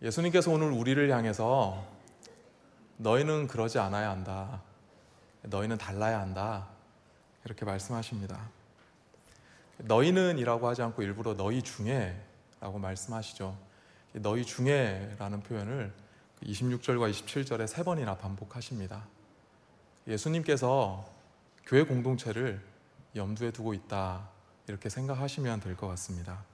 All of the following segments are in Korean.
예수님께서 오늘 우리를 향해서 너희는 그러지 않아야 한다, 너희는 달라야 한다, 이렇게 말씀하십니다. 너희는 이라고 하지 않고 일부러 너희 중에 라고 말씀하시죠. 너희 중에 라는 표현을 26절과 27절에 3번이나 반복하십니다. 예수님께서 교회 공동체를 염두에 두고 있다, 이렇게 생각하시면 될 것 같습니다.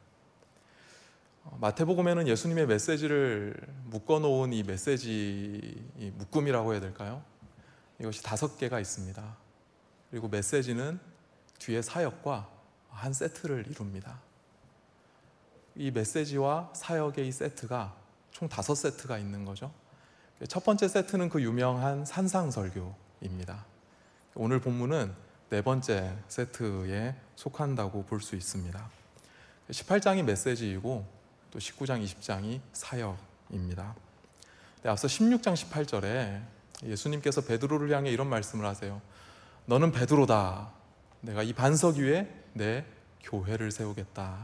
마태복음에는 예수님의 메시지를 묶어놓은 이 메시지, 이 묶음이라고 해야 될까요? 이것이 5개가 있습니다. 그리고 메시지는 뒤에 사역과 한 세트를 이룹니다. 이 메시지와 사역의 이 세트가 총 5세트가 있는 거죠. 첫 번째 세트는 그 유명한 산상설교입니다. 오늘 본문은 4번째 세트에 속한다고 볼 수 있습니다. 18장이 메시지이고 또 19장, 20장이 사역입니다. 앞서 16장 18절에 예수님께서 베드로를 향해 이런 말씀을 하세요. 너는 베드로다. 내가 이 반석 위에 내 교회를 세우겠다.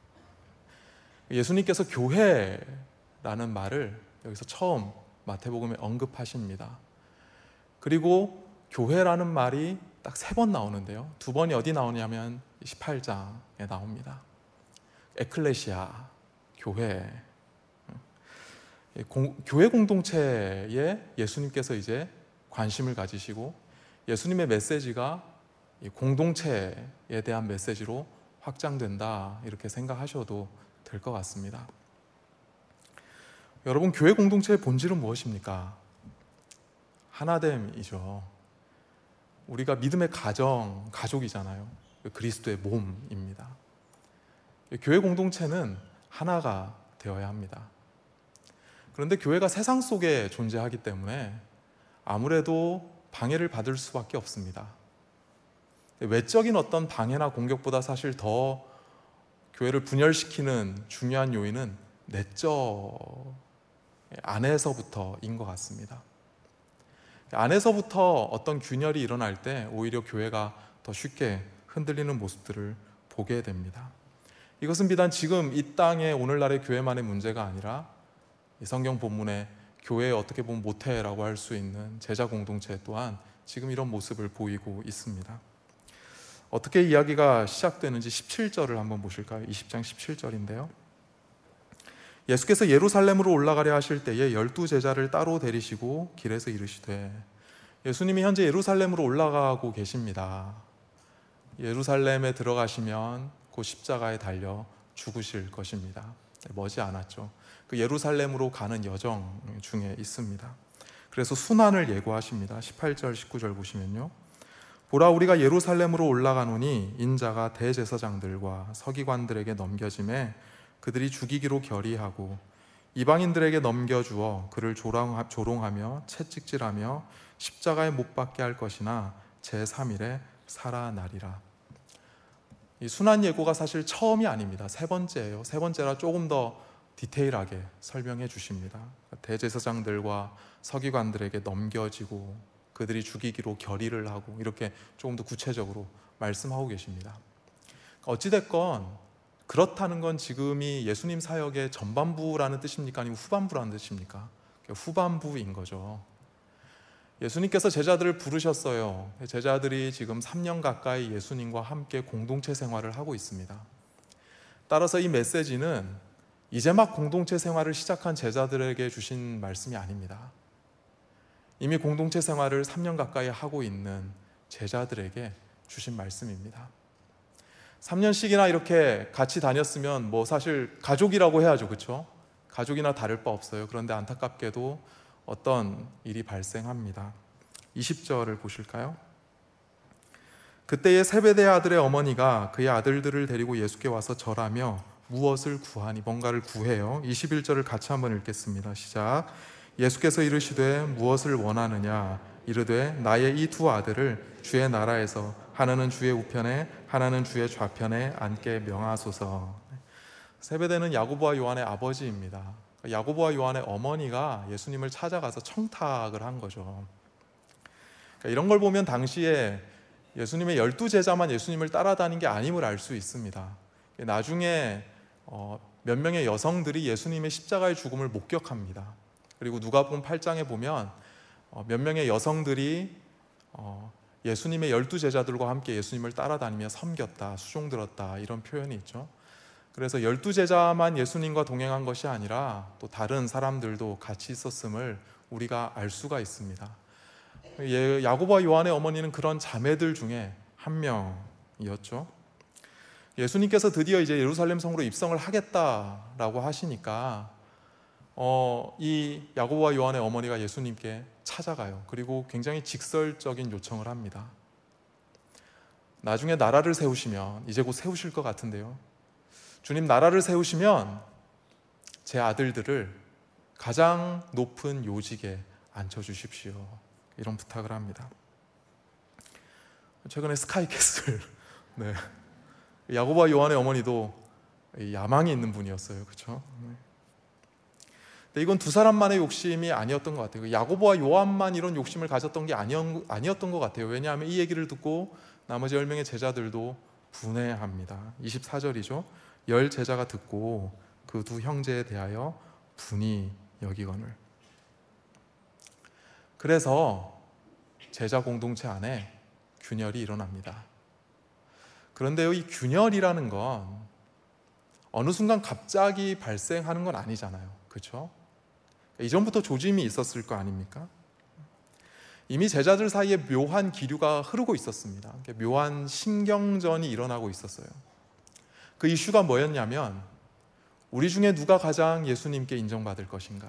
예수님께서 교회라는 말을 여기서 처음 마태복음에 언급하십니다. 그리고 교회라는 말이 딱 3번 나오는데요. 2번이 어디 나오냐면 18장에 나옵니다. 에클레시아, 교회. 교회 공동체에 예수님께서 이제 관심을 가지시고 예수님의 메시지가 공동체에 대한 메시지로 확장된다, 이렇게 생각하셔도 될 것 같습니다. 여러분, 교회 공동체의 본질은 무엇입니까? 하나됨이죠. 우리가 믿음의 가족이잖아요. 그리스도의 몸입니다. 교회 공동체는 하나가 되어야 합니다. 그런데 교회가 세상 속에 존재하기 때문에 아무래도 방해를 받을 수밖에 없습니다. 외적인 어떤 방해나 공격보다 사실 더 교회를 분열시키는 중요한 요인은 내적 안에서부터인 것 같습니다. 안에서부터 어떤 균열이 일어날 때 오히려 교회가 더 쉽게 흔들리는 모습들을 보게 됩니다. 이것은 비단 지금 이 땅의 오늘날의 교회만의 문제가 아니라 이 성경 본문에 교회에 어떻게 보면 모태라고 할 수 있는 제자 공동체 또한 지금 이런 모습을 보이고 있습니다. 어떻게 이야기가 시작되는지 17절을 한번 보실까요? 20장 17절인데요. 예수께서 예루살렘으로 올라가려 하실 때에 12제자를 따로 데리시고 길에서 이르시되, 예수님이 현재 예루살렘으로 올라가고 계십니다. 예루살렘에 들어가시면 그 십자가에 달려 죽으실 것입니다. 머지 않았죠. 그 예루살렘으로 가는 여정 중에 있습니다. 그래서 순환을 예고하십니다. 18절, 19절 보시면요. 보라, 우리가 예루살렘으로 올라가노니 인자가 대제사장들과 서기관들에게 넘겨짐에 그들이 죽이기로 결의하고 이방인들에게 넘겨주어 그를 조롱하며 채찍질하며 십자가에 못 박게 할 것이나 제3일에 살아나리라. 이 순환 예고가 사실 처음이 아닙니다. 3번째예요. 3번째라 조금 더 디테일하게 설명해 주십니다. 대제사장들과 서기관들에게 넘겨지고 그들이 죽이기로 결의를 하고 이렇게 조금 더 구체적으로 말씀하고 계십니다. 어찌됐건 그렇다는 건 지금이 예수님 사역의 전반부라는 뜻입니까? 아니면 후반부라는 뜻입니까? 후반부인 거죠. 예수님께서 제자들을 부르셨어요. 제자들이 지금 3년 가까이 예수님과 함께 공동체 생활을 하고 있습니다. 따라서 이 메시지는 이제 막 공동체 생활을 시작한 제자들에게 주신 말씀이 아닙니다. 이미 공동체 생활을 3년 가까이 하고 있는 제자들에게 주신 말씀입니다. 3년씩이나 이렇게 같이 다녔으면 뭐 사실 가족이라고 해야죠, 그렇죠? 가족이나 다를 바 없어요. 그런데 안타깝게도 어떤 일이 발생합니다. 20절을 보실까요? 그때의 세베대 아들의 어머니가 그의 아들들을 데리고 예수께 와서 절하며 무엇을 구하니, 뭔가를 구해요. 21절을 같이 한번 읽겠습니다. 시작. 예수께서 이르시되 무엇을 원하느냐? 이르되 나의 이 2 아들을 주의 나라에서 하나는 주의 우편에 하나는 주의 좌편에 앉게 명하소서. 세베대는 야고보와 요한의 아버지입니다. 야고보와 요한의 어머니가 예수님을 찾아가서 청탁을 한 거죠. 이런 걸 보면 당시에 예수님의 12제자만 예수님을 따라다닌 게 아님을 알 수 있습니다. 나중에 몇 명의 여성들이 예수님의 십자가의 죽음을 목격합니다. 그리고 누가복음 8장에 보면 몇 명의 여성들이 예수님의 12제자들과 함께 예수님을 따라다니며 섬겼다, 수종들었다, 이런 표현이 있죠. 그래서 12제자만 예수님과 동행한 것이 아니라 또 다른 사람들도 같이 있었음을 우리가 알 수가 있습니다. 야고보와 요한의 어머니는 그런 자매들 중에 한 명이었죠. 예수님께서 드디어 이제 예루살렘 성으로 입성을 하겠다라고 하시니까 이 야고보와 요한의 어머니가 예수님께 찾아가요. 그리고 굉장히 직설적인 요청을 합니다. 나중에 나라를 세우시면, 이제 곧 세우실 것 같은데요, 주님 나라를 세우시면 제 아들들을 가장 높은 요직에 앉혀주십시오, 이런 부탁을 합니다. 최근에 스카이캐슬 네. 야고보와 요한의 어머니도 야망이 있는 분이었어요. 그렇죠? 근데 이건 두 사람만의 욕심이 아니었던 것 같아요. 야고보와 요한만 이런 욕심을 가졌던 게 아니었던 것 같아요. 왜냐하면 이 얘기를 듣고 나머지 10명의 제자들도 분해합니다. 24절이죠. 10 제자가 듣고 그 두 형제에 대하여 분이 여기거늘. 그래서 제자 공동체 안에 균열이 일어납니다. 그런데요, 이 균열이라는 건 어느 순간 갑자기 발생하는 건 아니잖아요. 그렇죠? 이전부터 조짐이 있었을 거 아닙니까? 이미 제자들 사이에 묘한 기류가 흐르고 있었습니다. 묘한 신경전이 일어나고 있었어요. 그 이슈가 뭐였냐면, 우리 중에 누가 가장 예수님께 인정받을 것인가?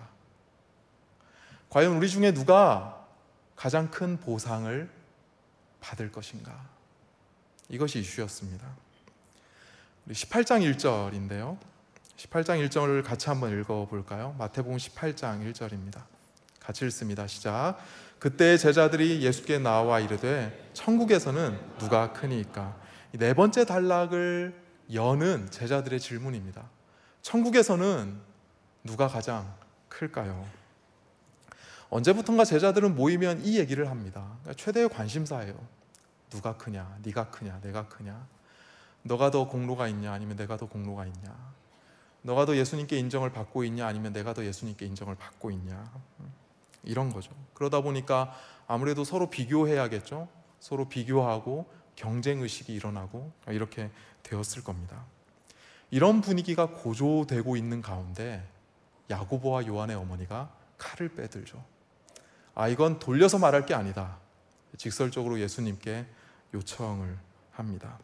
과연 우리 중에 누가 가장 큰 보상을 받을 것인가? 이것이 이슈였습니다. 우리 18장 1절인데요. 18장 1절을 같이 한번 읽어볼까요? 마태복음 18장 1절입니다. 같이 읽습니다. 시작. 그때 제자들이 예수께 나와 이르되 천국에서는 누가 크니까? 네 번째 단락을 여는 제자들의 질문입니다. 천국에서는 누가 가장 클까요? 언제부턴가 제자들은 모이면 이 얘기를 합니다. 그러니까 최대의 관심사예요. 누가 크냐? 네가 크냐? 내가 크냐? 너가 더 공로가 있냐? 아니면 내가 더 공로가 있냐? 너가 더 예수님께 인정을 받고 있냐? 아니면 내가 더 예수님께 인정을 받고 있냐? 이런 거죠. 그러다 보니까 아무래도 서로 비교해야겠죠. 서로 비교하고 경쟁의식이 일어나고 이렇게 되었을 겁니다. 이런 분위기가 고조되고 있는 가운데 야고보와 요한의 어머니가 칼을 빼들죠. 이건 돌려서 말할 게 아니다. 직설적으로 예수님께 요청을 합니다.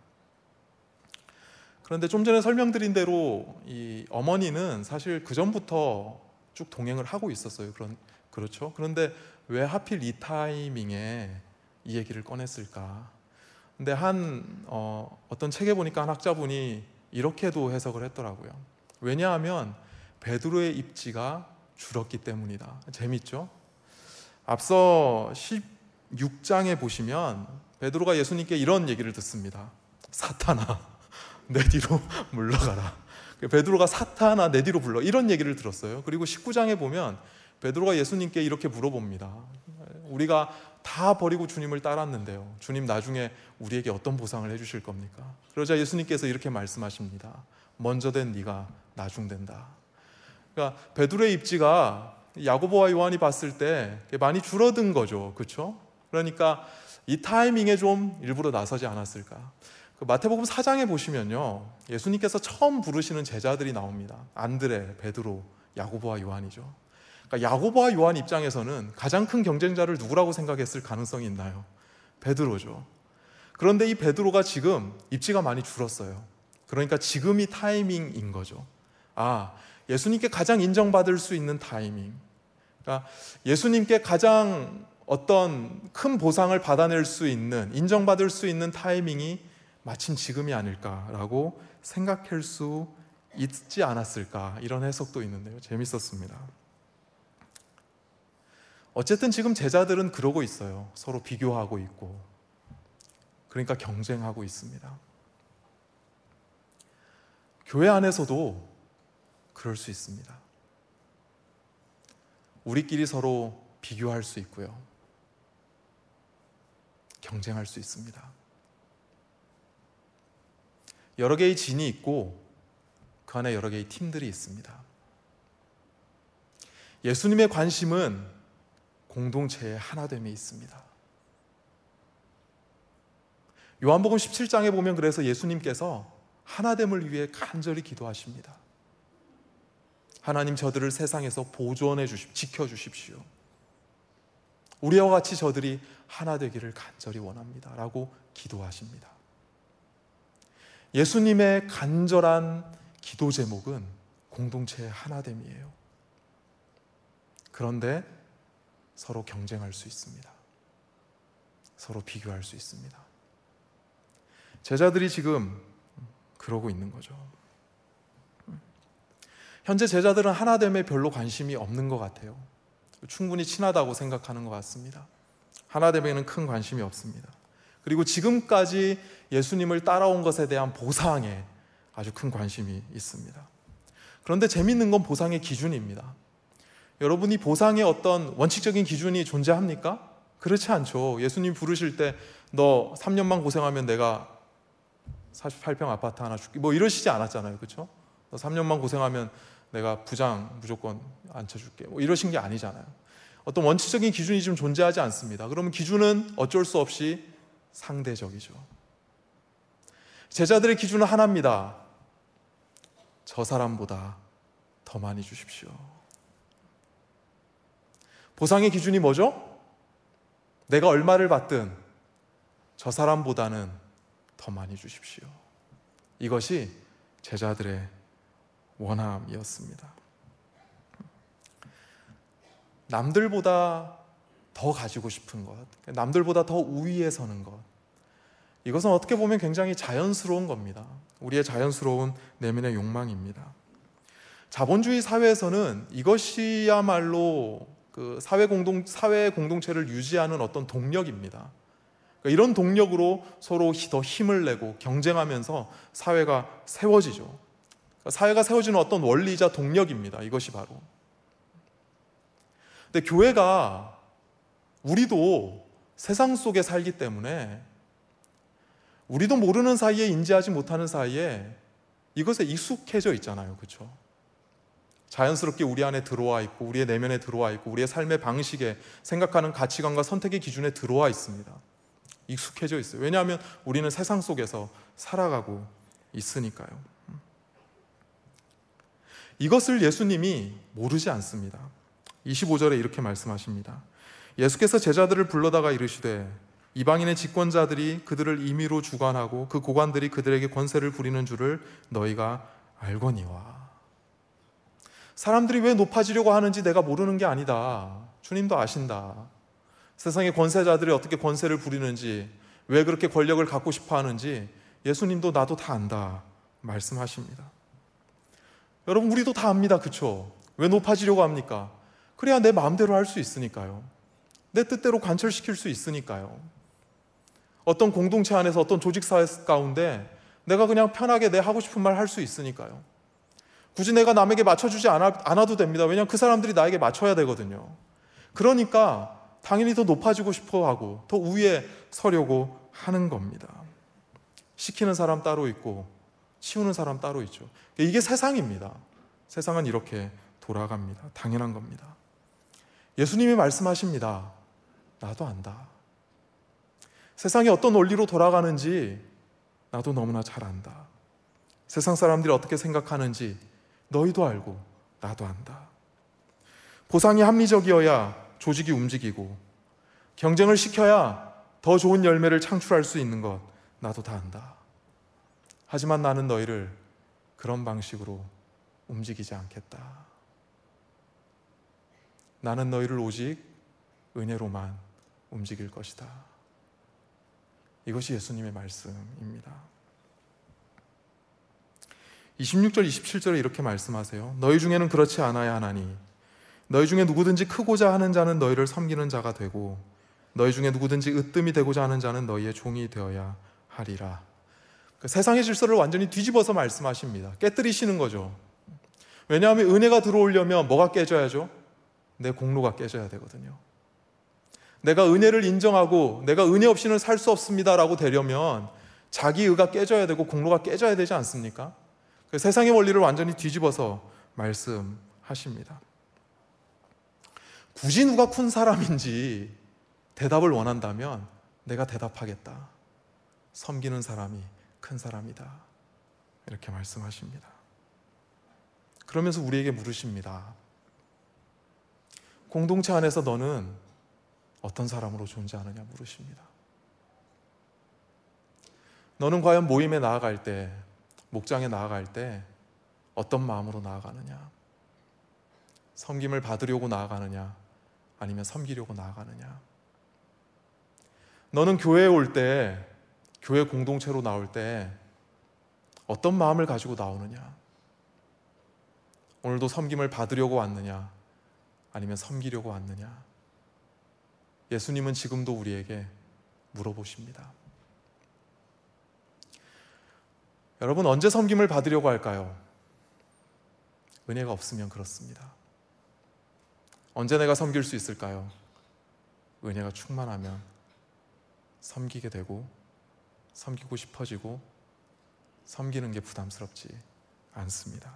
그런데 좀 전에 설명드린 대로 이 어머니는 사실 그 전부터 쭉 동행을 하고 있었어요. 그렇죠? 그런데 왜 하필 이 타이밍에 이 얘기를 꺼냈을까? 근데 어떤 책에 보니까 한 학자분이 이렇게도 해석을 했더라고요. 왜냐하면 베드로의 입지가 줄었기 때문이다. 재밌죠? 앞서 16장에 보시면 베드로가 예수님께 이런 얘기를 듣습니다. 사탄아, 내 뒤로 물러가라. 베드로가 사탄아, 내 뒤로 불러, 이런 얘기를 들었어요. 그리고 19장에 보면 베드로가 예수님께 이렇게 물어봅니다. 우리가 다 버리고 주님을 따랐는데요, 주님 나중에 우리에게 어떤 보상을 해주실 겁니까? 그러자 예수님께서 이렇게 말씀하십니다. 먼저 된 네가 나중된다. 그러니까 베드로의 입지가 야고보와 요한이 봤을 때 많이 줄어든 거죠. 그렇죠? 그러니까 이 타이밍에 좀 일부러 나서지 않았을까? 마태복음 4장에 보시면요, 예수님께서 처음 부르시는 제자들이 나옵니다. 안드레, 베드로, 야고보와 요한이죠. 그러니까 야고보와 요한 입장에서는 가장 큰 경쟁자를 누구라고 생각했을 가능성이 있나요? 베드로죠. 그런데 이 베드로가 지금 입지가 많이 줄었어요. 그러니까 지금이 타이밍인 거죠. 예수님께 가장 인정받을 수 있는 타이밍, 그러니까 예수님께 가장 어떤 큰 보상을 받아낼 수 있는, 인정받을 수 있는 타이밍이 마침 지금이 아닐까라고 생각할 수 있지 않았을까, 이런 해석도 있는데요. 재밌었습니다. 어쨌든 지금 제자들은 그러고 있어요. 서로 비교하고 있고, 그러니까 경쟁하고 있습니다. 교회 안에서도 그럴 수 있습니다. 우리끼리 서로 비교할 수 있고요, 경쟁할 수 있습니다. 여러 개의 진이 있고 그 안에 여러 개의 팀들이 있습니다. 예수님의 관심은 공동체의 하나됨에 있습니다. 요한복음 17장에 보면 그래서 예수님께서 하나됨을 위해 간절히 기도하십니다. 하나님, 저들을 세상에서 보존해 주십시오. 지켜주십시오. 우리와 같이 저들이 하나 되기를 간절히 원합니다 라고 기도하십니다. 예수님의 간절한 기도 제목은 공동체의 하나됨이에요. 그런데 서로 경쟁할 수 있습니다. 서로 비교할 수 있습니다. 제자들이 지금 그러고 있는 거죠. 현재 제자들은 하나됨에 별로 관심이 없는 것 같아요. 충분히 친하다고 생각하는 것 같습니다. 하나됨에는 큰 관심이 없습니다. 그리고 지금까지 예수님을 따라온 것에 대한 보상에 아주 큰 관심이 있습니다. 그런데 재밌는 건 보상의 기준입니다. 여러분이 보상의 어떤 원칙적인 기준이 존재합니까? 그렇지 않죠. 예수님 부르실 때 너 3년만 고생하면 내가 48평 아파트 하나 줄게 뭐 이러시지 않았잖아요. 그렇죠? 너 3년만 고생하면 내가 부장 무조건 앉혀줄게 뭐 이러신 게 아니잖아요. 어떤 원칙적인 기준이 좀 존재하지 않습니다. 그러면 기준은 어쩔 수 없이 상대적이죠. 제자들의 기준은 하나입니다. 저 사람보다 더 많이 주십시오. 보상의 기준이 뭐죠? 내가 얼마를 받든 저 사람보다는 더 많이 주십시오. 이것이 제자들의 원함이었습니다. 남들보다 더 가지고 싶은 것, 남들보다 더 우위에 서는 것, 이것은 어떻게 보면 굉장히 자연스러운 겁니다. 우리의 자연스러운 내면의 욕망입니다. 자본주의 사회에서는 이것이야말로 그 사회 공동체를 유지하는 어떤 동력입니다. 그러니까 이런 동력으로 서로 더 힘을 내고 경쟁하면서 사회가 세워지죠. 그러니까 사회가 세워지는 어떤 원리이자 동력입니다. 이것이 바로. 근데 교회가 우리도 세상 속에 살기 때문에 우리도 모르는 사이에, 인지하지 못하는 사이에 이것에 익숙해져 있잖아요. 그렇죠? 자연스럽게 우리 안에 들어와 있고 우리의 내면에 들어와 있고 우리의 삶의 방식에, 생각하는 가치관과 선택의 기준에 들어와 있습니다. 익숙해져 있어요. 왜냐하면 우리는 세상 속에서 살아가고 있으니까요. 이것을 예수님이 모르지 않습니다. 25절에 이렇게 말씀하십니다. 예수께서 제자들을 불러다가 이르시되 이방인의 집권자들이 그들을 임의로 주관하고 그 고관들이 그들에게 권세를 부리는 줄을 너희가 알거니와. 사람들이 왜 높아지려고 하는지 내가 모르는 게 아니다. 주님도 아신다. 세상의 권세자들이 어떻게 권세를 부리는지, 왜 그렇게 권력을 갖고 싶어 하는지 예수님도 나도 다 안다 말씀하십니다. 여러분, 우리도 다 압니다. 그렇죠? 왜 높아지려고 합니까? 그래야 내 마음대로 할 수 있으니까요. 내 뜻대로 관철시킬 수 있으니까요. 어떤 공동체 안에서, 어떤 조직사회 가운데 내가 그냥 편하게 내 하고 싶은 말 할 수 있으니까요. 굳이 내가 남에게 맞춰주지 않아도 됩니다. 왜냐하면 그 사람들이 나에게 맞춰야 되거든요. 그러니까 당연히 더 높아지고 싶어 하고 더 위에 서려고 하는 겁니다. 시키는 사람 따로 있고 치우는 사람 따로 있죠. 이게 세상입니다. 세상은 이렇게 돌아갑니다. 당연한 겁니다. 예수님이 말씀하십니다. 나도 안다. 세상이 어떤 원리로 돌아가는지 나도 너무나 잘 안다. 세상 사람들이 어떻게 생각하는지 너희도 알고 나도 안다. 보상이 합리적이어야 조직이 움직이고 경쟁을 시켜야 더 좋은 열매를 창출할 수 있는 것 나도 다 안다. 하지만 나는 너희를 그런 방식으로 움직이지 않겠다. 나는 너희를 오직 은혜로만 움직일 것이다. 이것이 예수님의 말씀입니다. 26절, 27절에 이렇게 말씀하세요. 너희 중에는 그렇지 않아야 하나니 너희 중에 누구든지 크고자 하는 자는 너희를 섬기는 자가 되고 너희 중에 누구든지 으뜸이 되고자 하는 자는 너희의 종이 되어야 하리라. 세상의 질서를 완전히 뒤집어서 말씀하십니다. 깨뜨리시는 거죠. 왜냐하면 은혜가 들어오려면 뭐가 깨져야죠? 내 공로가 깨져야 되거든요. 내가 은혜를 인정하고 내가 은혜 없이는 살 수 없습니다라고 되려면 자기 의가 깨져야 되고 공로가 깨져야 되지 않습니까? 세상의 원리를 완전히 뒤집어서 말씀하십니다. 굳이 누가 큰 사람인지 대답을 원한다면 내가 대답하겠다. 섬기는 사람이 큰 사람이다. 이렇게 말씀하십니다. 그러면서 우리에게 물으십니다. 공동체 안에서 너는 어떤 사람으로 존재하느냐 물으십니다. 너는 과연 모임에 나아갈 때, 목장에 나아갈 때 어떤 마음으로 나아가느냐? 섬김을 받으려고 나아가느냐? 아니면 섬기려고 나아가느냐? 너는 교회에 올 때, 교회 공동체로 나올 때 어떤 마음을 가지고 나오느냐? 오늘도 섬김을 받으려고 왔느냐? 아니면 섬기려고 왔느냐? 예수님은 지금도 우리에게 물어보십니다. 여러분, 언제 섬김을 받으려고 할까요? 은혜가 없으면 그렇습니다. 언제 내가 섬길 수 있을까요? 은혜가 충만하면 섬기게 되고, 섬기고 싶어지고, 섬기는 게 부담스럽지 않습니다.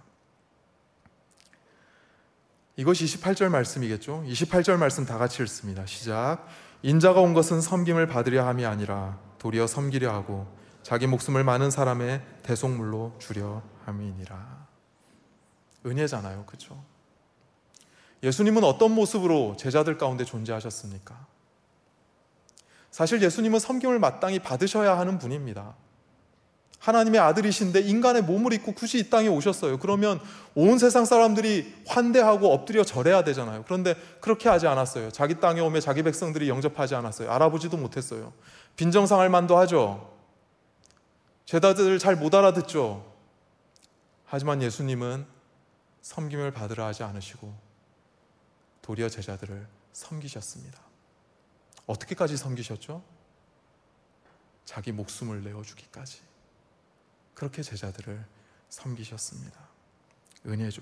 이것이 28절 말씀이겠죠? 28절 말씀 다 같이 읽습니다. 시작. 인자가 온 것은 섬김을 받으려 함이 아니라 도리어 섬기려 하고 자기 목숨을 많은 사람의 대속물로 주려 함이니라. 은혜잖아요, 그렇죠? 예수님은 어떤 모습으로 제자들 가운데 존재하셨습니까? 사실 예수님은 섬김을 마땅히 받으셔야 하는 분입니다. 하나님의 아들이신데 인간의 몸을 입고 굳이 이 땅에 오셨어요. 그러면 온 세상 사람들이 환대하고 엎드려 절해야 되잖아요. 그런데 그렇게 하지 않았어요. 자기 땅에 오며 자기 백성들이 영접하지 않았어요. 알아보지도 못했어요. 빈정상할 만도 하죠. 제자들 잘 못 알아듣죠. 하지만 예수님은 섬김을 받으라 하지 않으시고 도리어 제자들을 섬기셨습니다. 어떻게까지 섬기셨죠? 자기 목숨을 내어주기까지. 그렇게 제자들을 섬기셨습니다. 은혜죠.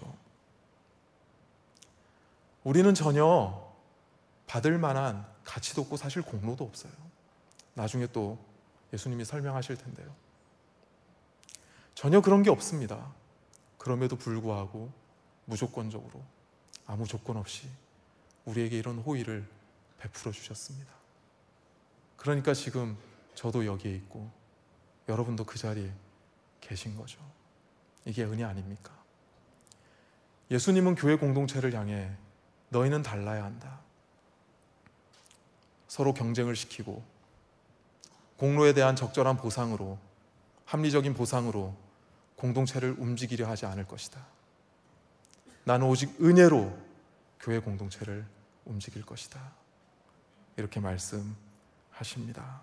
우리는 전혀 받을 만한 가치도 없고 사실 공로도 없어요. 나중에 또 예수님이 설명하실 텐데요. 전혀 그런 게 없습니다. 그럼에도 불구하고 무조건적으로 아무 조건 없이 우리에게 이런 호의를 베풀어 주셨습니다. 그러니까 지금 저도 여기에 있고 여러분도 그 자리에 계신 거죠. 이게 은혜 아닙니까? 예수님은 교회 공동체를 향해 너희는 달라야 한다. 서로 경쟁을 시키고 공로에 대한 적절한 보상으로, 합리적인 보상으로 공동체를 움직이려 하지 않을 것이다. 나는 오직 은혜로 교회 공동체를 움직일 것이다. 이렇게 말씀하십니다.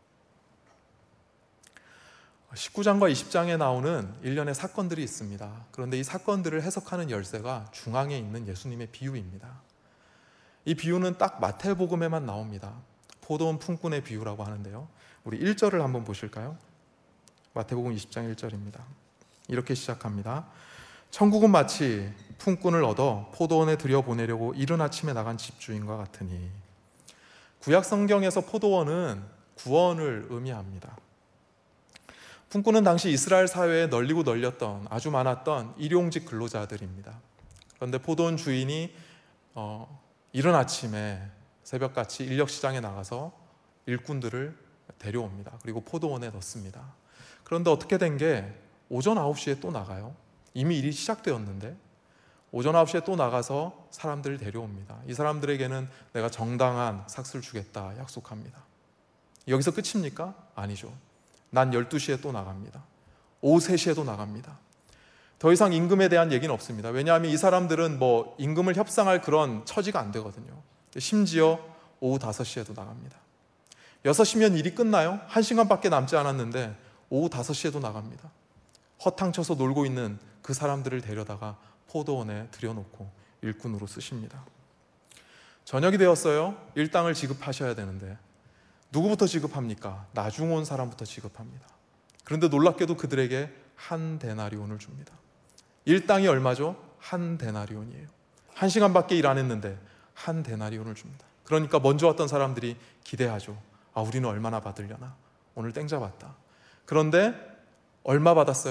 19장과 20장에 나오는 일련의 사건들이 있습니다. 그런데 이 사건들을 해석하는 열쇠가 중앙에 있는 예수님의 비유입니다. 이 비유는 딱 마태복음에만 나옵니다. 포도원 품꾼의 비유라고 하는데요. 우리 1절을 한번 보실까요? 마태복음 20장 1절입니다. 이렇게 시작합니다. 천국은 마치 품꾼을 얻어 포도원에 들여보내려고 이른 아침에 나간 집주인과 같으니. 구약 성경에서 포도원은 구원을 의미합니다. 품꾼은 당시 이스라엘 사회에 널리고 널렸던, 아주 많았던 일용직 근로자들입니다. 그런데 포도원 주인이 이른 아침에 새벽같이 인력시장에 나가서 일꾼들을 데려옵니다. 그리고 포도원에 넣습니다. 그런데 어떻게 된 게 오전 9시에 또 나가요. 이미 일이 시작되었는데 오전 9시에 또 나가서 사람들을 데려옵니다. 이 사람들에게는 내가 정당한 삭스를 주겠다 약속합니다. 여기서 끝입니까? 아니죠. 난 12시에 또 나갑니다. 오후 3시에도 나갑니다. 더 이상 임금에 대한 얘기는 없습니다. 왜냐하면 이 사람들은 임금을 협상할 그런 처지가 안 되거든요. 심지어 오후 5시에도 나갑니다. 6시면 일이 끝나요? 1시간밖에 남지 않았는데 오후 5시에도 나갑니다. 허탕쳐서 놀고 있는 그 사람들을 데려다가 포도원에 들여놓고 일꾼으로 쓰십니다. 저녁이 되었어요. 일당을 지급하셔야 되는데 누구부터 지급합니까? 나중 온 사람부터 지급합니다. 그런데 놀랍게도 그들에게 한 데나리온을 줍니다. 일당이 얼마죠? 한 데나리온이에요. 1시간밖에 일 안 했는데 한 데나리온을 줍니다. 그러니까 먼저 왔던 사람들이 기대하죠. 우리는 얼마나 받으려나? 오늘 땡 잡았다. 그런데 얼마 받았어요?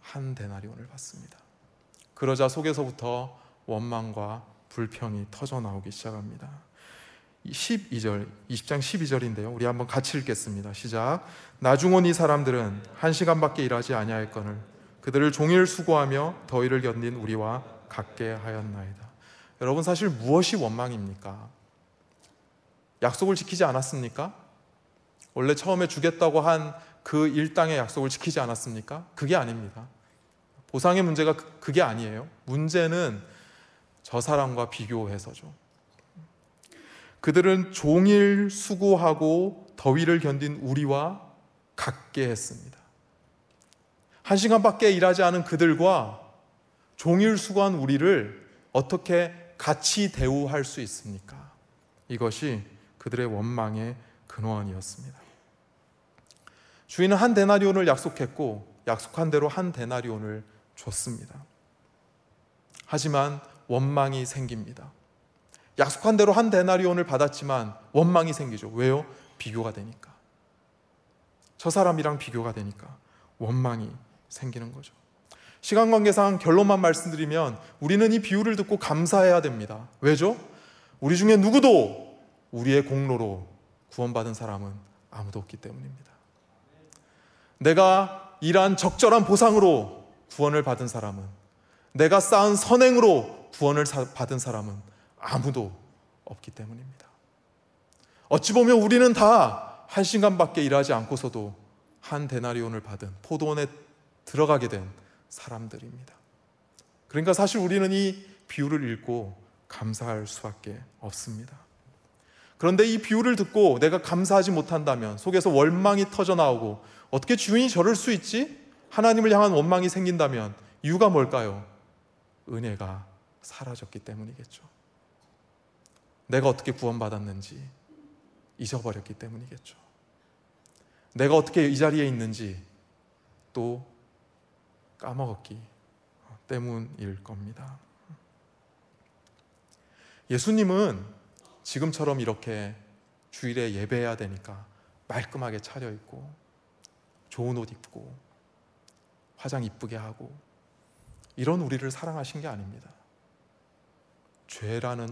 한 데나리온을 받습니다. 그러자 속에서부터 원망과 불평이 터져 나오기 시작합니다. 12절, 20장 12절인데요. 우리 한번 같이 읽겠습니다. 시작. 나중온 이 사람들은 1시간밖에 일하지 아니하였거늘 그들을 종일 수고하며 더위를 견딘 우리와 같게 하였나이다. 여러분, 사실 무엇이 원망입니까? 약속을 지키지 않았습니까? 원래 처음에 주겠다고 한 그 일당의 약속을 지키지 않았습니까? 그게 아닙니다. 보상의 문제가 그게 아니에요. 문제는 저 사람과 비교해서죠. 그들은 종일 수고하고 더위를 견딘 우리와 같게 했습니다. 1시간밖에 일하지 않은 그들과 종일 수고한 우리를 어떻게 같이 대우할 수 있습니까? 이것이 그들의 원망의 근원이었습니다. 주인은 한 데나리온을 약속했고 약속한 대로 한 데나리온을 줬습니다. 하지만 원망이 생깁니다. 약속한 대로 한 데나리온을 받았지만 원망이 생기죠. 왜요? 비교가 되니까. 저 사람이랑 비교가 되니까 원망이 생기는 거죠. 시간 관계상 결론만 말씀드리면 우리는 이 비유를 듣고 감사해야 됩니다. 왜죠? 우리 중에 누구도 우리의 공로로 구원받은 사람은 아무도 없기 때문입니다. 내가 일한 적절한 보상으로 구원을 받은 사람은, 내가 쌓은 선행으로 구원을 받은 사람은 아무도 없기 때문입니다. 어찌 보면 우리는 다 1시간밖에 일하지 않고서도 한 데나리온을 받은, 포도원에 들어가게 된 사람들입니다. 그러니까 사실 우리는 이 비유를 읽고 감사할 수밖에 없습니다. 그런데 이 비유를 듣고 내가 감사하지 못한다면, 속에서 원망이 터져 나오고 어떻게 주인이 저럴 수 있지? 하나님을 향한 원망이 생긴다면 이유가 뭘까요? 은혜가 사라졌기 때문이겠죠. 내가 어떻게 구원받았는지 잊어버렸기 때문이겠죠. 내가 어떻게 이 자리에 있는지 또 까먹었기 때문일 겁니다. 예수님은 지금처럼 이렇게 주일에 예배해야 되니까 말끔하게 차려입고 좋은 옷 입고 화장 이쁘게 하고 이런 우리를 사랑하신 게 아닙니다. 죄라는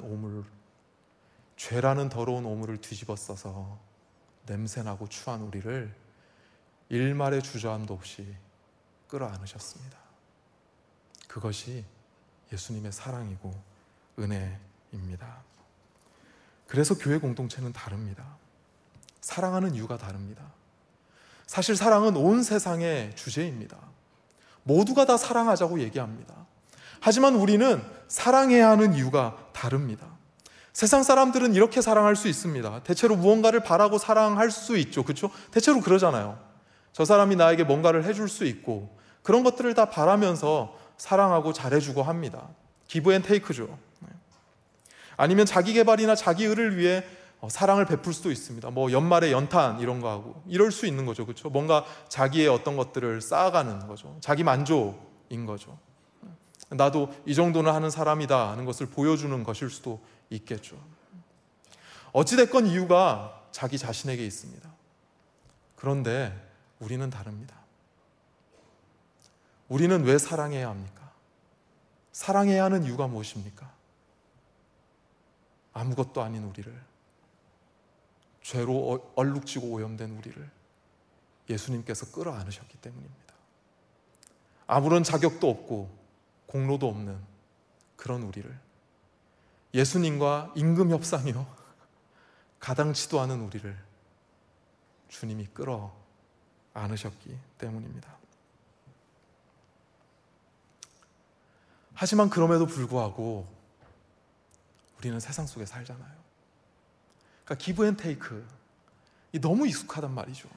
더러운 오물을 뒤집어 써서 냄새나고 추한 우리를 일말의 주저함도 없이 끌어안으셨습니다. 그것이 예수님의 사랑이고 은혜입니다. 그래서 교회 공동체는 다릅니다. 사랑하는 이유가 다릅니다. 사실 사랑은 온 세상의 주제입니다. 모두가 다 사랑하자고 얘기합니다. 하지만 우리는 사랑해야 하는 이유가 다릅니다. 세상 사람들은 이렇게 사랑할 수 있습니다. 대체로 무언가를 바라고 사랑할 수 있죠. 그렇죠? 대체로 그러잖아요. 저 사람이 나에게 뭔가를 해줄 수 있고 그런 것들을 다 바라면서 사랑하고 잘해주고 합니다. 기브 앤 테이크죠. 아니면 자기 개발이나 자기 의를 위해 사랑을 베풀 수도 있습니다. 뭐 연말에 연탄 이런 거 하고 이럴 수 있는 거죠. 그렇죠? 뭔가 자기의 어떤 것들을 쌓아가는 거죠. 자기 만족인 거죠. 나도 이 정도는 하는 사람이다 하는 것을 보여주는 것일 수도 있겠죠. 어찌됐건 이유가 자기 자신에게 있습니다. 그런데 우리는 다릅니다. 우리는 왜 사랑해야 합니까? 사랑해야 하는 이유가 무엇입니까? 아무것도 아닌 우리를, 죄로 얼룩지고 오염된 우리를 예수님께서 끌어안으셨기 때문입니다. 아무런 자격도 없고 공로도 없는 그런 우리를, 예수님과 임금 협상이요 가당치도 않은 우리를 주님이 끌어안으셨기 때문입니다. 하지만 그럼에도 불구하고 우리는 세상 속에 살잖아요. 그러니까 기브 앤 테이크, 너무 익숙하단 말이죠.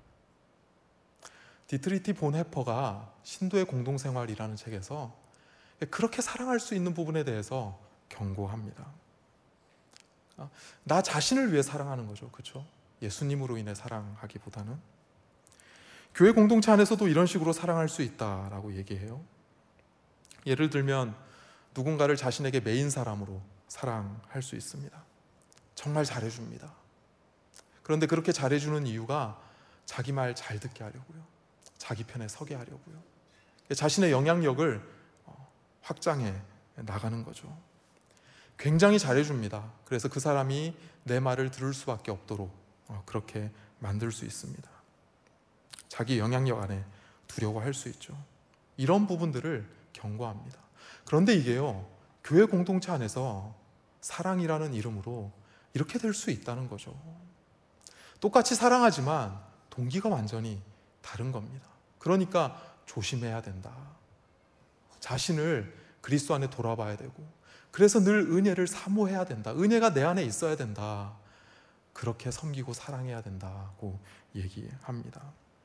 디트리히 본헤퍼가 신도의 공동생활이라는 책에서 그렇게 사랑할 수 있는 부분에 대해서 경고합니다. 나 자신을 위해 사랑하는 거죠. 그렇죠? 예수님으로 인해 사랑하기보다는. 교회 공동체 안에서도 이런 식으로 사랑할 수 있다라고 얘기해요. 예를 들면 누군가를 자신에게 메인 사람으로 사랑할 수 있습니다. 정말 잘해줍니다. 그런데 그렇게 잘해주는 이유가 자기 말 잘 듣게 하려고요. 자기 편에 서게 하려고요. 자신의 영향력을 확장해 나가는 거죠. 굉장히 잘해줍니다. 그래서 그 사람이 내 말을 들을 수밖에 없도록 그렇게 만들 수 있습니다. 자기 영향력 안에 두려고 할 수 있죠. 이런 부분들을 경고합니다. 그런데 이게요, 교회 공동체 안에서 사랑이라는 이름으로 이렇게 될 수 있다는 거죠. 똑같이 사랑하지만 동기가 완전히 다른 겁니다. 그러니까 조심해야 된다. 자신을 그리스도 안에 돌아봐야 되고, 그래서 늘 은혜를 사모해야 된다. 은혜가 내 안에 있어야 된다. 그렇게 섬기고 사랑해야 된다고 얘기합니다.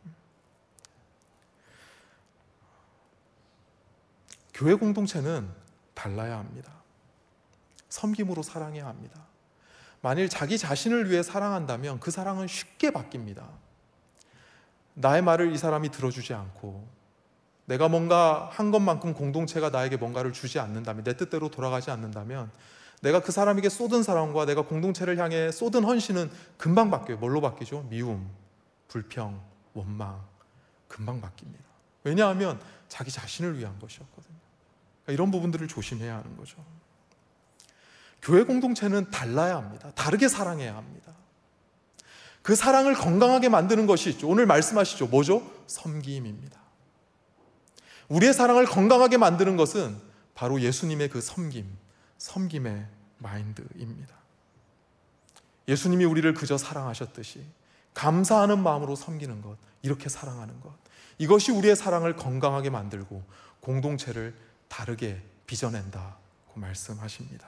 교회 공동체는 달라야 합니다. 섬김으로 사랑해야 합니다. 만일 자기 자신을 위해 사랑한다면 그 사랑은 쉽게 바뀝니다. 나의 말을 이 사람이 들어주지 않고, 내가 뭔가 한 것만큼 공동체가 나에게 뭔가를 주지 않는다면, 내 뜻대로 돌아가지 않는다면, 내가 그 사람에게 쏟은 사랑과 내가 공동체를 향해 쏟은 헌신은 금방 바뀌어요. 뭘로 바뀌죠? 미움, 불평, 원망. 금방 바뀝니다. 왜냐하면 자기 자신을 위한 것이었거든요. 그러니까 이런 부분들을 조심해야 하는 거죠. 교회 공동체는 달라야 합니다. 다르게 사랑해야 합니다. 그 사랑을 건강하게 만드는 것이 있죠. 오늘 말씀하시죠. 뭐죠? 섬김입니다. 우리의 사랑을 건강하게 만드는 것은 바로 예수님의 그 섬김의 마인드입니다. 예수님이 우리를 그저 사랑하셨듯이 감사하는 마음으로 섬기는 것, 이렇게 사랑하는 것, 이것이 우리의 사랑을 건강하게 만들고 공동체를 다르게 빚어낸다고 말씀하십니다.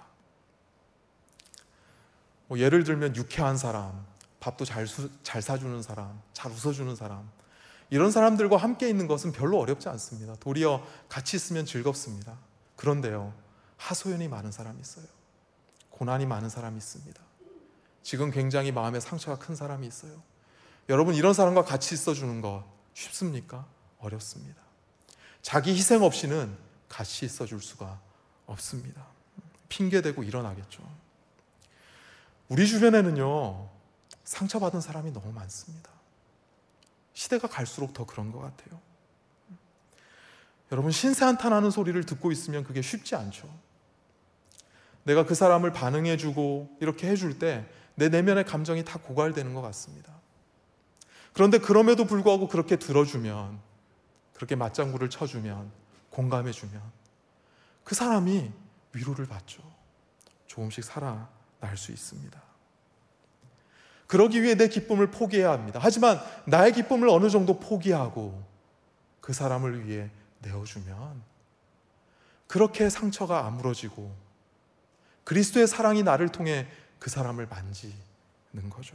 예를 들면 유쾌한 사람, 밥도 잘 사주는 사람, 잘 웃어주는 사람, 이런 사람들과 함께 있는 것은 별로 어렵지 않습니다. 도리어 같이 있으면 즐겁습니다. 그런데요, 하소연이 많은 사람이 있어요. 고난이 많은 사람이 있습니다. 지금 굉장히 마음에 상처가 큰 사람이 있어요. 여러분, 이런 사람과 같이 있어주는 것 쉽습니까? 어렵습니다. 자기 희생 없이는 같이 있어줄 수가 없습니다. 핑계대고 일어나겠죠. 우리 주변에는요, 상처받은 사람이 너무 많습니다. 시대가 갈수록 더 그런 것 같아요. 여러분, 신세한탄하는 소리를 듣고 있으면 그게 쉽지 않죠. 내가 그 사람을 반응해주고 이렇게 해줄 때 내 내면의 감정이 다 고갈되는 것 같습니다. 그런데 그럼에도 불구하고 그렇게 들어주면, 그렇게 맞장구를 쳐주면, 공감해주면 그 사람이 위로를 받죠. 조금씩 살아날 수 있습니다. 그러기 위해 내 기쁨을 포기해야 합니다. 하지만 나의 기쁨을 어느 정도 포기하고 그 사람을 위해 내어주면 그렇게 상처가 아물어지고 그리스도의 사랑이 나를 통해 그 사람을 만지는 거죠.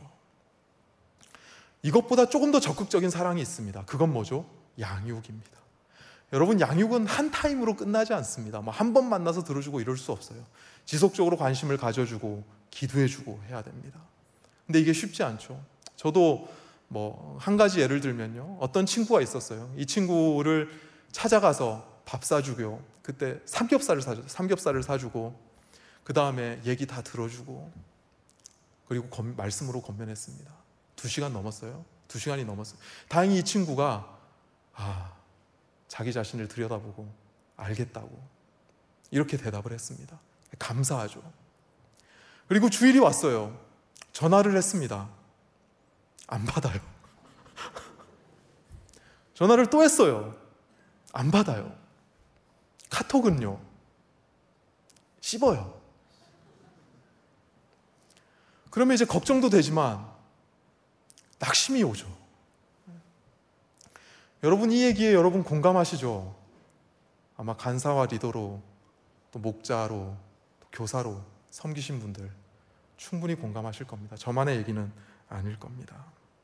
이것보다 조금 더 적극적인 사랑이 있습니다. 그건 뭐죠? 양육입니다. 여러분, 양육은 한 타임으로 끝나지 않습니다. 한 번 만나서 들어주고 이럴 수 없어요. 지속적으로 관심을 가져주고 기도해주고 해야 됩니다. 근데 이게 쉽지 않죠. 저도 한 가지 예를 들면요, 어떤 친구가 있었어요. 이 친구를 찾아가서 밥 사주고요, 그때 삼겹살을 사주고 그 다음에 얘기 다 들어주고, 그리고 말씀으로 권면했습니다. 2시간 넘었어요. 2시간이 넘었어요. 다행히 이 친구가 자기 자신을 들여다보고 알겠다고 이렇게 대답을 했습니다. 감사하죠. 그리고 주일이 왔어요. 전화를 했습니다. 안 받아요. 전화를 또 했어요. 안 받아요. 카톡은요, 씹어요. 그러면 이제 걱정도 되지만 낙심이 오죠. 여러분, 이 얘기에 여러분 공감하시죠? 아마 간사와 리더로, 또 목자로, 또 교사로 섬기신 분들 충분히 공감하실 겁니다. 저만의 얘기는 아닐 겁니다.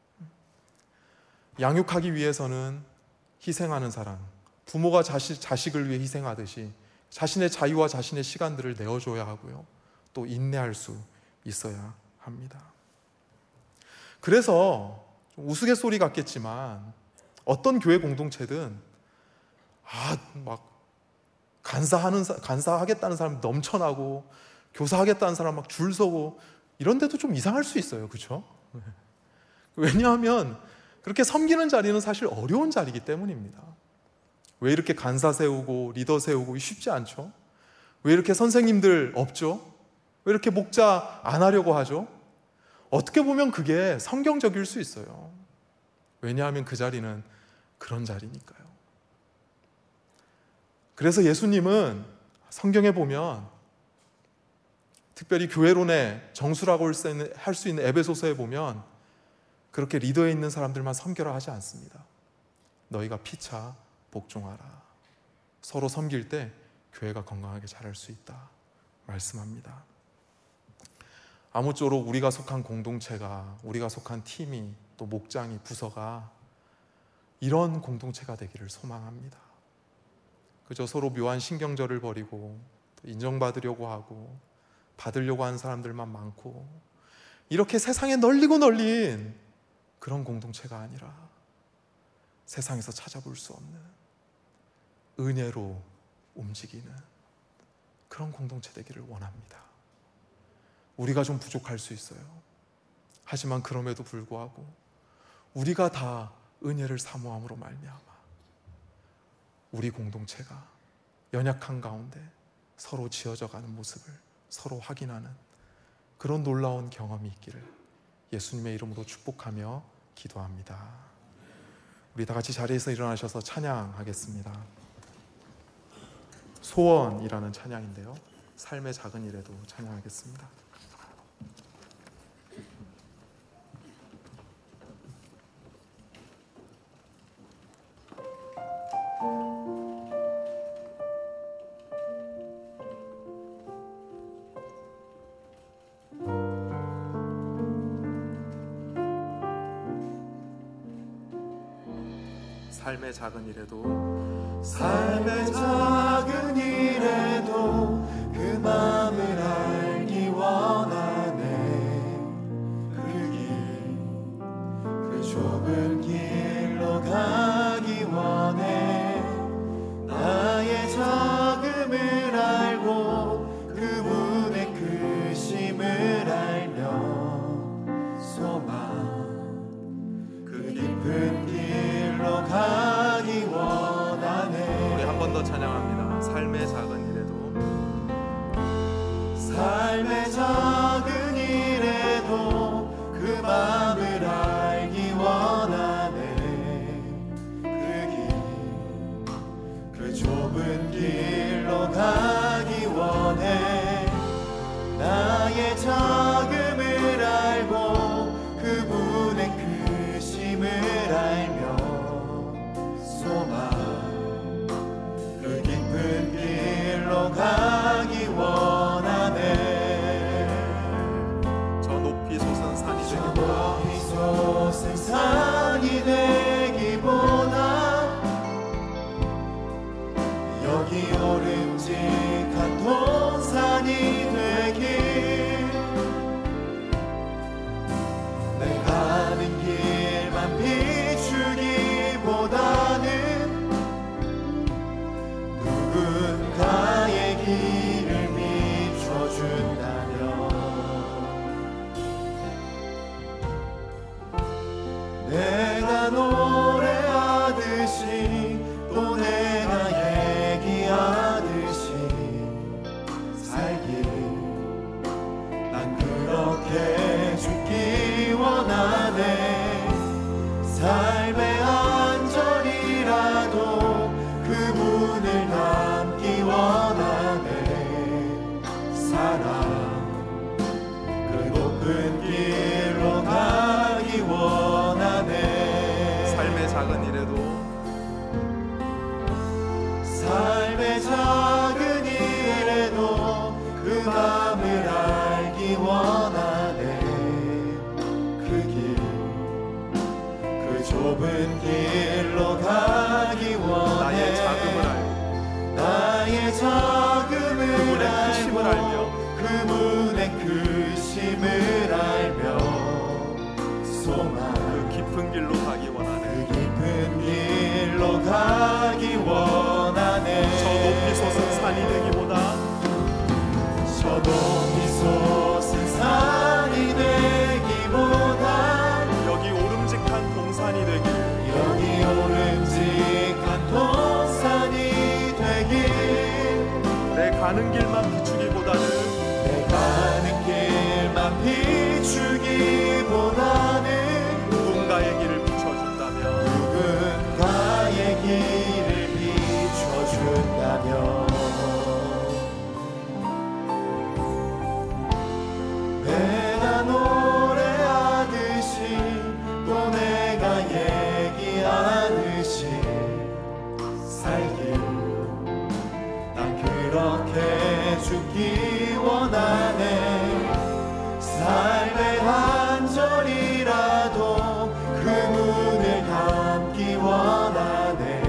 양육하기 위해서는 희생하는 사랑, 부모가 자식을 위해 희생하듯이 자신의 자유와 자신의 시간들을 내어줘야 하고요, 또 인내할 수 있어야 합니다. 그래서 좀 우스갯소리 같겠지만 어떤 교회 공동체든 막 간사하겠다는 사람 넘쳐나고 교사하겠다는 사람 막 줄 서고 이런 데도 좀 이상할 수 있어요. 그렇죠? 왜냐하면 그렇게 섬기는 자리는 사실 어려운 자리이기 때문입니다. 왜 이렇게 간사 세우고 리더 세우고 쉽지 않죠? 왜 이렇게 선생님들 없죠? 왜 이렇게 목자 안 하려고 하죠? 어떻게 보면 그게 성경적일 수 있어요. 왜냐하면 그 자리는 그런 자리니까요. 그래서 예수님은 성경에 보면 특별히 교회론의 정수라고 할 수 있는 에베소서에 보면 그렇게 리더에 있는 사람들만 섬겨라 하지 않습니다. 너희가 피차 복종하라. 서로 섬길 때 교회가 건강하게 자랄 수 있다 말씀합니다. 아무쪼록 우리가 속한 공동체가, 우리가 속한 팀이, 또 목장이, 부서가 이런 공동체가 되기를 소망합니다. 그저 서로 묘한 신경절을 벌이고 또 인정받으려고 하고 받으려고 하는 사람들만 많고 이렇게 세상에 널리고 널린 그런 공동체가 아니라 세상에서 찾아볼 수 없는 은혜로 움직이는 그런 공동체 되기를 원합니다. 우리가 좀 부족할 수 있어요. 하지만 그럼에도 불구하고 우리가 다 은혜를 사모함으로 말미암아 우리 공동체가 연약한 가운데 서로 지어져가는 모습을 서로 확인하는 그런 놀라운 경험이 있기를 예수님의 이름으로 축복하며 기도합니다. 우리 다 같이 자리에서 일어나셔서 찬양하겠습니다. 소원이라는 찬양인데요, 삶의 작은 일에도 찬양하겠습니다. 삶의 작은 일에도, 삶의 작은 일에도 그 마음을 알기 원하네. 그 길, 그 좁은 길로 가기 원해. 나의 작음을 알고 그분의 크심을 알며 소망 그 깊은 길로 가기 원하네. 우리 한 번 더 찬양합니다. 삶의 작은 일에도, 삶의 작은 일에도 그 마음을 알기 원하네. 그 길, 그 좁은 길로 가기 원해. 나의 작음을 알고 그분의 크심을 알며 소망 그 깊은 길로 가기 원하네. 저 높이 솟은 산이 저 되기보다, 높이 솟은 산이 되기보다 여기 오름직한 동산이 되길. 내 가는 길만 비추기보다는 누군가의 길을 비춰준다면 내가 노래하듯이 또 내가 얘기하듯이 살길 난 그렇게 죽기 원하네. 삶의 한 절이라도 그분을 닮기 원하네. 사랑 그 높은 길로 가기 원하네. 삶의 작은 일에도, 삶의 작은 일에도 그 마음을 알기 원하네. 그 길, 그 좁은 길로 가기 원해. 나의 작음을 알고 나의 작음을 그분의 크심을 알며 그분의 크심을 알며 소망 그 깊은 길로 가기 원하네. 그 깊은 길로 가기 원하네. 저 높이 솟은 산이 되기보다, 저 높이 솟은 산이 되기보다 여기 오름직한 동산이 되길. 여기 오름직한 내가 노래하듯이 또 내가 얘기하듯이 살길 난 그렇게 죽기 원하네. 삶의 한 절이라도 그 문을 담기 원하네.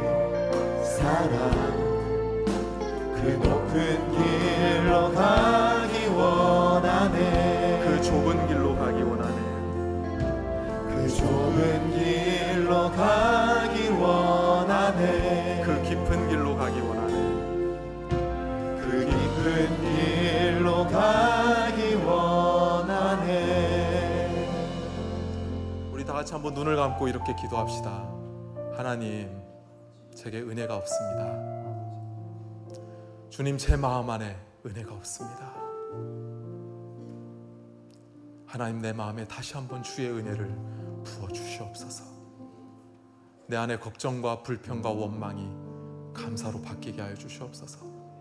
사랑 그 높은 길로 가기 원하네. 그 좁은 길로 가기 원하네. 그 좁은 길로 가기 원하네. 그 깊은 길로 가기 원하네. 그 깊은 길로 가기 원하네. 우리 다 같이 한번 눈을 감고 이렇게 기도합시다. 하나님, 제게 은혜가 없습니다. 주님, 제 마음 안에 은혜가 없습니다. 하나님, 내 마음에 다시 한번 주의 은혜를 부어주시옵소서. 내 안에 걱정과 불평과 원망이 감사로 바뀌게 하여 주시옵소서.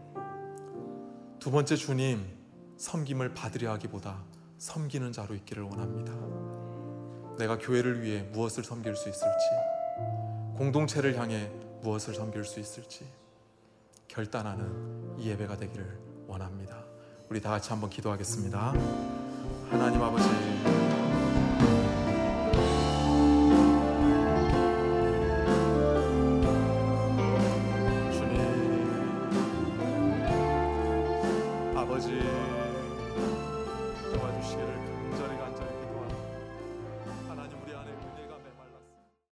두 번째, 주님, 섬김을 받으려 하기보다 섬기는 자로 있기를 원합니다. 내가 교회를 위해 무엇을 섬길 수 있을지, 공동체를 향해 무엇을 섬길 수 있을지 결단하는 이 예배가 되기를 원합니다. 우리 다 같이 한번 기도하겠습니다. 하나님 아버지,